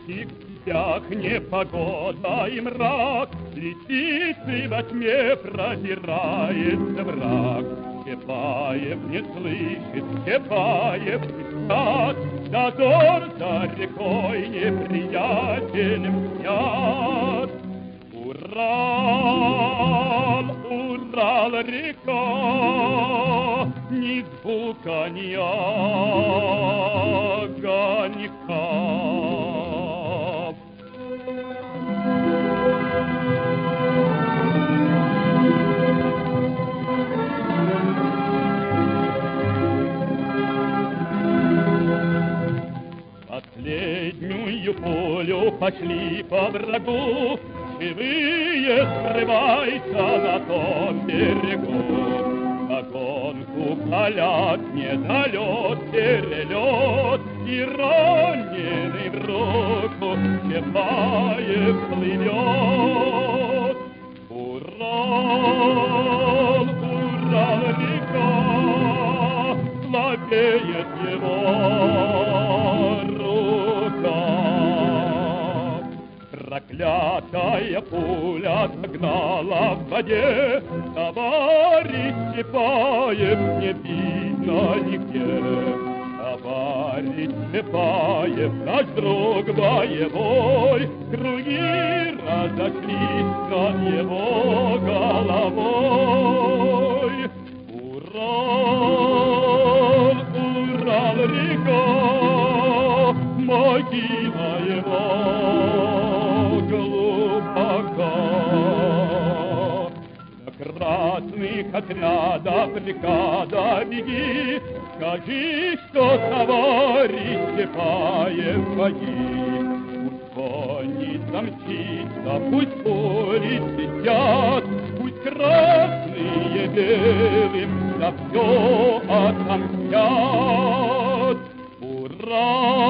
степях непогода и мрак, летит и во тьме продирается враг. Чапаев не слышит, Чапаев искат, дозор за рекой неприятелем снят. Урал, Урал, река, ни звука, ни огонька. Последнюю пулю пошли по врагу, живые скрываются на том берегу. Вагонку палят недолет, перелет, и раненый в руку Чапаев плывет. Урал, Урал, река, слабеет его рука. Проклятая пуля загнала в воде, товарищ Чапаев не видно нигде. Товарищ Чапаев, наш друг боевой, круги разошлись над его головой. Урал, Урал, река, могила его глубока. На красных отрядах бригада беги, скажи, что товарищ Чапаев погиб. Пусть конница мчится, пусть пули летят, пусть красные белым за все отомстят. Ура!